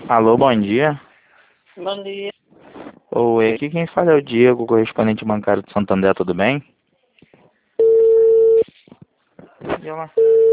Alô, bom dia. Bom dia. Oi, aqui quem fala é o Diego, correspondente bancário de Santander, tudo bem? E lá?